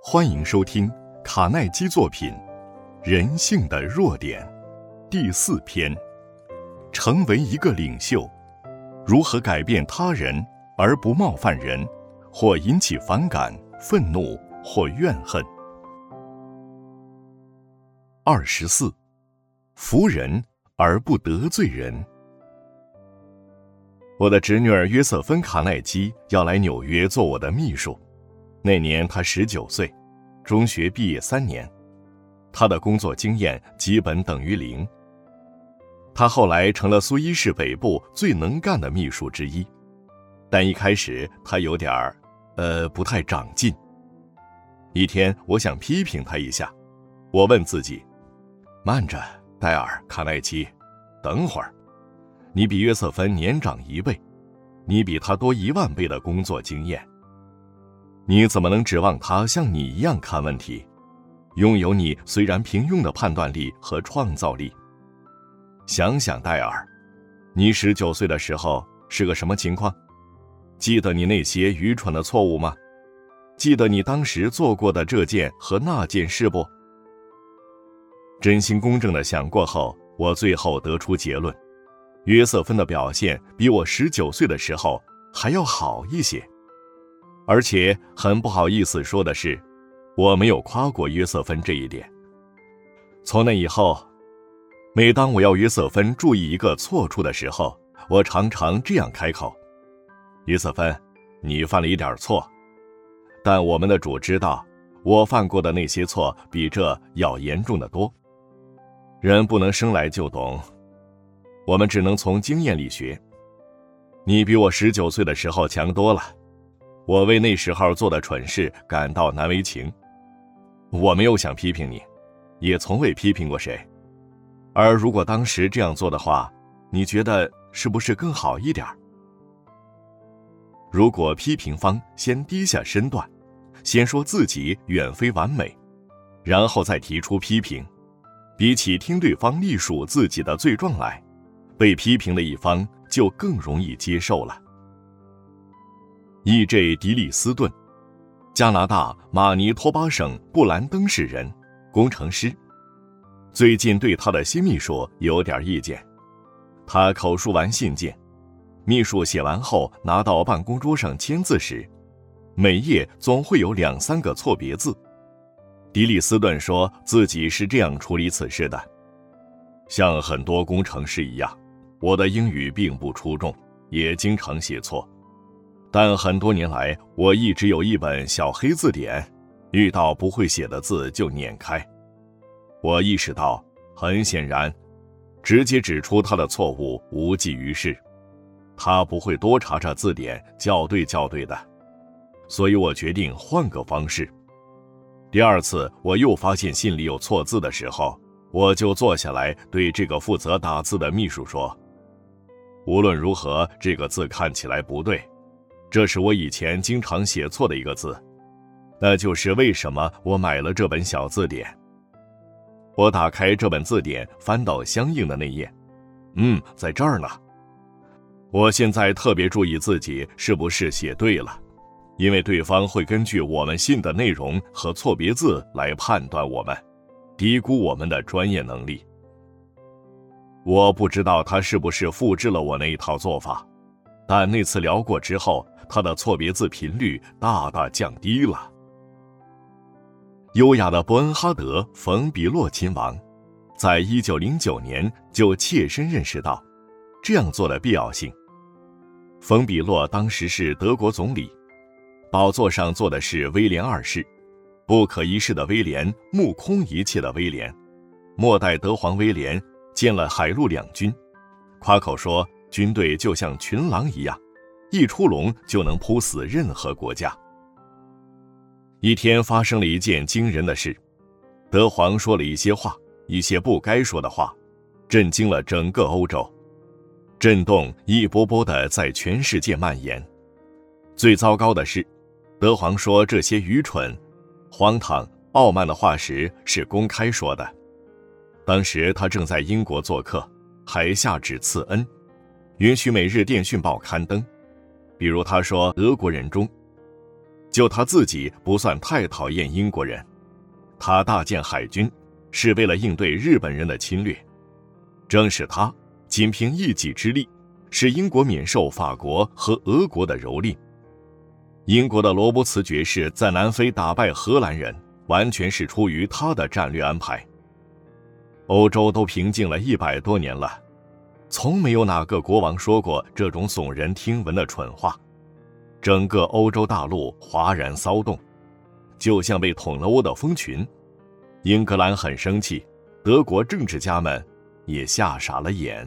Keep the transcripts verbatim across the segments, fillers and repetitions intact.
欢迎收听卡耐基作品《人性的弱点》第四篇，成为一个领袖，如何改变他人而不冒犯人，或引起反感、愤怒或怨恨。二十四，服人而不得罪人。我的侄女儿约瑟芬·卡耐基要来纽约做我的秘书，那年她十九岁，中学毕业三年，她的工作经验基本等于零。她后来成了苏伊士北部最能干的秘书之一，但一开始她有点儿，呃，不太长进。一天，我想批评她一下，我问自己：慢着，戴尔·卡耐基，等会儿。你比约瑟芬年长一倍，你比他多一万倍的工作经验，你怎么能指望他像你一样看问题，拥有你虽然平庸的判断力和创造力？想想戴尔，你十九岁的时候是个什么情况？记得你那些愚蠢的错误吗？记得你当时做过的这件和那件事不？真心公正地想过后，我最后得出结论：约瑟芬的表现比我十九岁的时候还要好一些。而且很不好意思说的是，我没有夸过约瑟芬这一点。从那以后，每当我要约瑟芬注意一个错处的时候，我常常这样开口：约瑟芬，你犯了一点错，但我们的主知道，我犯过的那些错比这要严重得多。人不能生来就懂，我们只能从经验里学。你比我十九岁的时候强多了，我为那时候做的蠢事感到难为情。我没有想批评你，也从未批评过谁。而如果当时这样做的话，你觉得是不是更好一点？如果批评方先低下身段，先说自己远非完美，然后再提出批评，比起听对方历数自己的罪状来，被批评的一方就更容易接受了。E J 迪利斯顿，加拿大马尼托巴省布兰登市人，工程师，最近对他的新秘书有点意见。他口述完信件，秘书写完后拿到办公桌上签字时，每页总会有两三个错别字。迪利斯顿说自己是这样处理此事的：像很多工程师一样，我的英语并不出众，也经常写错，但很多年来我一直有一本小黑字典，遇到不会写的字就捻开。我意识到，很显然，直接指出他的错误无济于事，他不会多查查字典校对校对的，所以我决定换个方式。第二次我又发现信里有错字的时候，我就坐下来对这个负责打字的秘书说：无论如何，这个字看起来不对，这是我以前经常写错的一个字，那就是为什么我买了这本小字典。我打开这本字典，翻到相应的那页，嗯，在这儿呢。我现在特别注意自己是不是写对了，因为对方会根据我们信的内容和错别字来判断我们，低估我们的专业能力。我不知道他是不是复制了我那一套做法，但那次聊过之后，他的错别字频率大大降低了。优雅的伯恩哈德·冯·比洛亲王，在一九零九年就切身认识到这样做的必要性。冯·比洛当时是德国总理，宝座上坐的是威廉二世，不可一世的威廉，目空一切的威廉。末代德皇威廉建了海陆两军，夸口说军队就像群狼一样，一出笼就能扑死任何国家。一天发生了一件惊人的事，德皇说了一些话，一些不该说的话，震惊了整个欧洲，震动一波波地在全世界蔓延。最糟糕的是，德皇说这些愚蠢、荒唐、傲慢的话时是公开说的。当时他正在英国做客，还下旨赐恩，允许每日电讯报刊登。比如他说，俄国人中就他自己不算太讨厌英国人，他大建海军是为了应对日本人的侵略。正是他仅凭一己之力，使英国免受法国和俄国的蹂躏。英国的罗伯茨爵士在南非打败荷兰人，完全是出于他的战略安排。欧洲都平静了一百多年了，从没有哪个国王说过这种耸人听闻的蠢话。整个欧洲大陆哗然骚动，就像被捅了窝的蜂群。英格兰很生气，德国政治家们也吓傻了眼。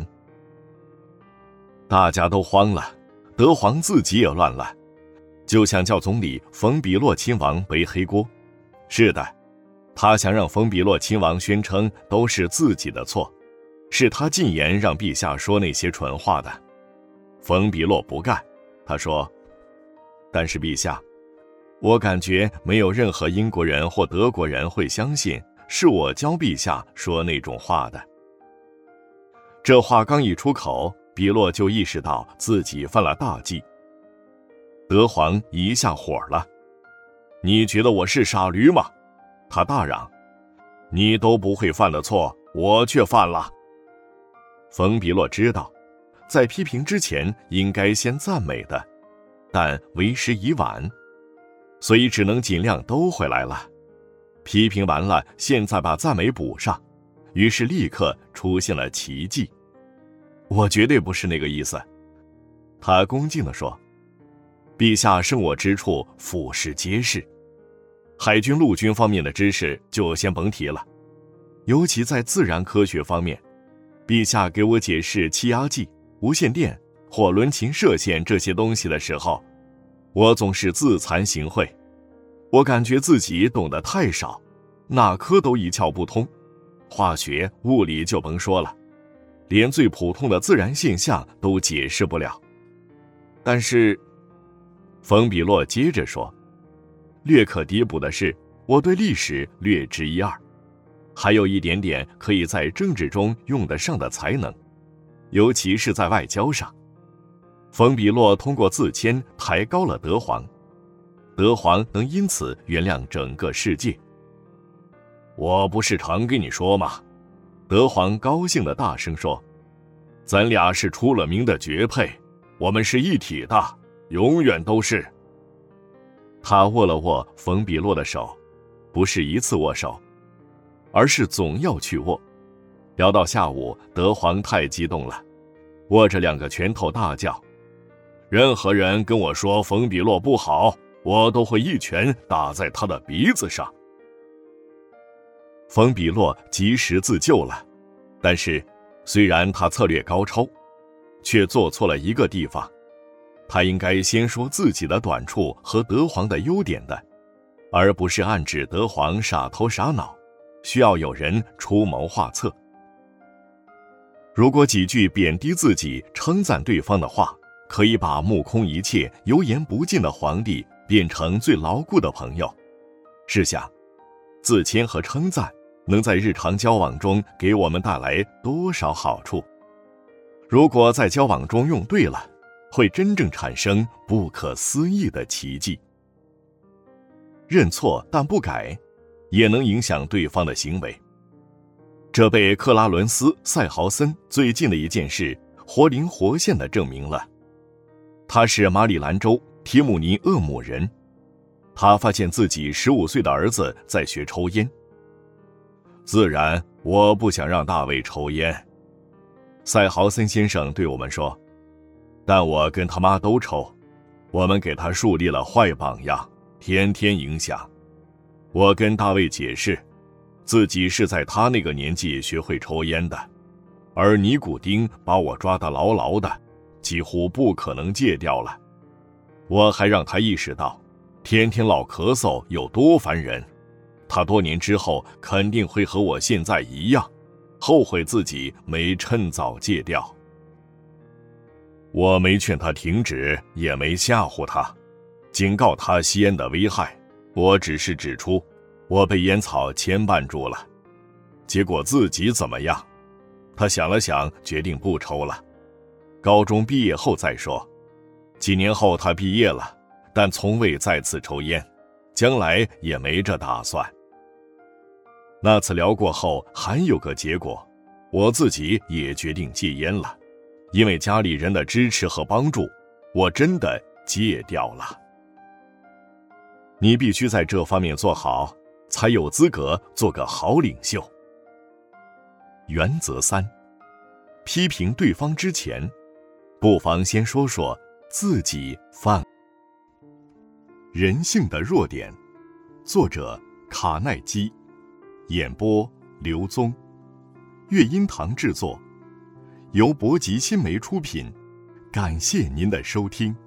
大家都慌了，德皇自己也乱了，就想叫总理冯比洛亲王背黑锅。是的，他想让冯比洛亲王宣称都是自己的错，是他进言让陛下说那些蠢话的。冯比洛不干，他说，但是陛下，我感觉没有任何英国人或德国人会相信是我教陛下说那种话的。这话刚一出口，比洛就意识到自己犯了大忌。德皇一下火了，你觉得我是傻驴吗？他大嚷，你都不会犯的错，我却犯了。冯比洛知道，在批评之前应该先赞美的，但为时已晚，所以只能尽量兜回来了。批评完了，现在把赞美补上，于是立刻出现了奇迹。我绝对不是那个意思，他恭敬地说，陛下胜我之处俯视皆是，海军陆军方面的知识就先甭提了，尤其在自然科学方面，陛下给我解释气压计、无线电或伦琴射线这些东西的时候，我总是自惭形秽。我感觉自己懂得太少，哪科都一窍不通，化学、物理就甭说了，连最普通的自然现象都解释不了。但是，冯比洛接着说，略可弥补的是，我对历史略知一二，还有一点点可以在政治中用得上的才能，尤其是在外交上。冯比洛通过自谦抬高了德皇，德皇能因此原谅整个世界。我不是常跟你说吗？德皇高兴地大声说，咱俩是出了名的绝配，我们是一体的，永远都是。他握了握冯比洛的手，不是一次握手，而是总要去握。聊到下午，德皇太激动了，握着两个拳头大叫，任何人跟我说冯比洛不好，我都会一拳打在他的鼻子上。冯比洛及时自救了，但是虽然他策略高超，却做错了一个地方，他应该先说自己的短处和德皇的优点的，而不是暗指德皇傻头傻脑，需要有人出谋划策。如果几句贬低自己、称赞对方的话，可以把目空一切、油盐不进的皇帝变成最牢固的朋友。试想，自谦和称赞能在日常交往中给我们带来多少好处？如果在交往中用对了，会真正产生不可思议的奇迹。认错但不改，也能影响对方的行为。这被克拉伦斯·塞豪森最近的一件事活灵活现地证明了。他是马里兰州提姆尼厄姆人，他发现自己十五岁的儿子在学抽烟。自然，我不想让大卫抽烟，塞豪森先生对我们说，但我跟他妈都抽，我们给他树立了坏榜样，天天影响。我跟大卫解释，自己是在他那个年纪学会抽烟的，而尼古丁把我抓得牢牢的，几乎不可能戒掉了。我还让他意识到，天天老咳嗽有多烦人，他多年之后肯定会和我现在一样，后悔自己没趁早戒掉。我没劝他停止，也没吓唬他，警告他吸烟的危害，我只是指出我被烟草牵绊住了，结果自己怎么样？他想了想，决定不抽了，高中毕业后再说。几年后他毕业了， 但从未再次抽烟，将来也没这打算。那次聊过后，还有个结果，我自己也决定戒烟了，因为家里人的支持和帮助，我真的戒掉了。你必须在这方面做好，才有资格做个好领袖。原则三，批评对方之前，不妨先说说自己犯。人性的弱点，作者卡耐基，演播刘宗，乐音堂制作，由博吉新媒出品，感谢您的收听。